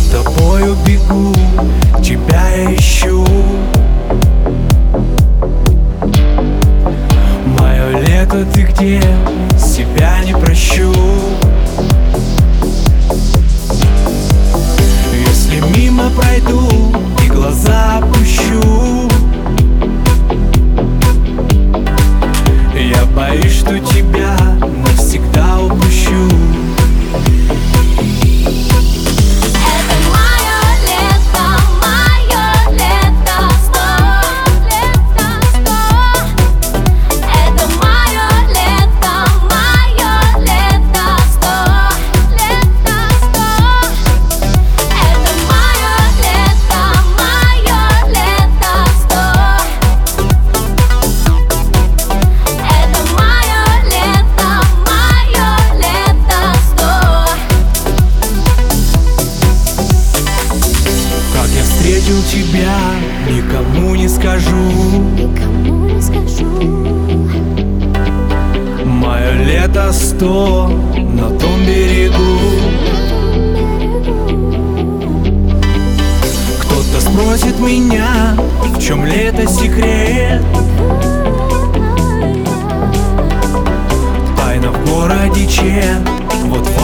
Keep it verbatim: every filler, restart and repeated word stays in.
тобою бегу, тебя я ищу. Мое лето, ты где? Себя не прощу. Если мимо пройду и глаза опущу, я боюсь, что тебя навсегда упущу. Встретил тебя, никому не скажу, никому не скажу. Мое лето сто на том берегу. Кто-то спросит меня, в чем лето секрет. Тайна в городе Че, вот